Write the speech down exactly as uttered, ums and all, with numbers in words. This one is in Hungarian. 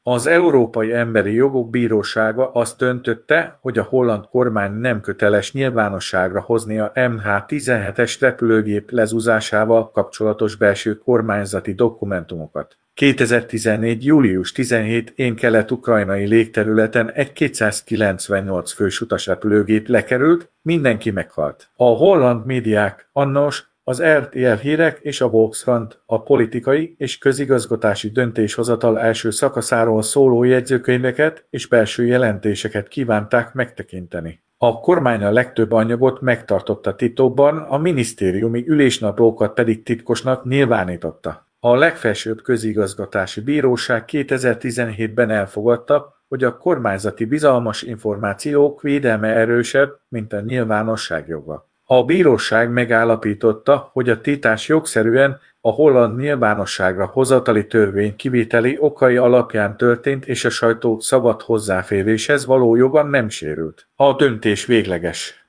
Az Európai Emberi Jogok Bírósága azt döntötte, hogy a holland kormány nem köteles nyilvánosságra hozni a em há tizenhetes repülőgép lezúzásával kapcsolatos belső kormányzati dokumentumokat. kétezer-tizennégy. július tizenhetedikén kelet-ukrajnai légterületen egy kétszázkilencvennyolc fős utasrepülőgép lekerült, mindenki meghalt. A holland médiák annos az er té el Hírek és a Volkskrant a politikai és közigazgatási döntéshozatal első szakaszáról szóló jegyzőkönyveket és belső jelentéseket kívánták megtekinteni. A kormány a legtöbb anyagot megtartotta titokban, a minisztériumi ülésnaplókat pedig titkosnak nyilvánította. A legfelsőbb közigazgatási bíróság kétezer-tizenhétben elfogadta, hogy a kormányzati bizalmas információk védelme erősebb, mint a nyilvánosság joga. A bíróság megállapította, hogy a tiltás jogszerűen a holland nyilvánosságra hozatali törvény kivételi okai alapján történt, és a sajtó szabad hozzáféréshez való joga nem sérült. A döntés végleges.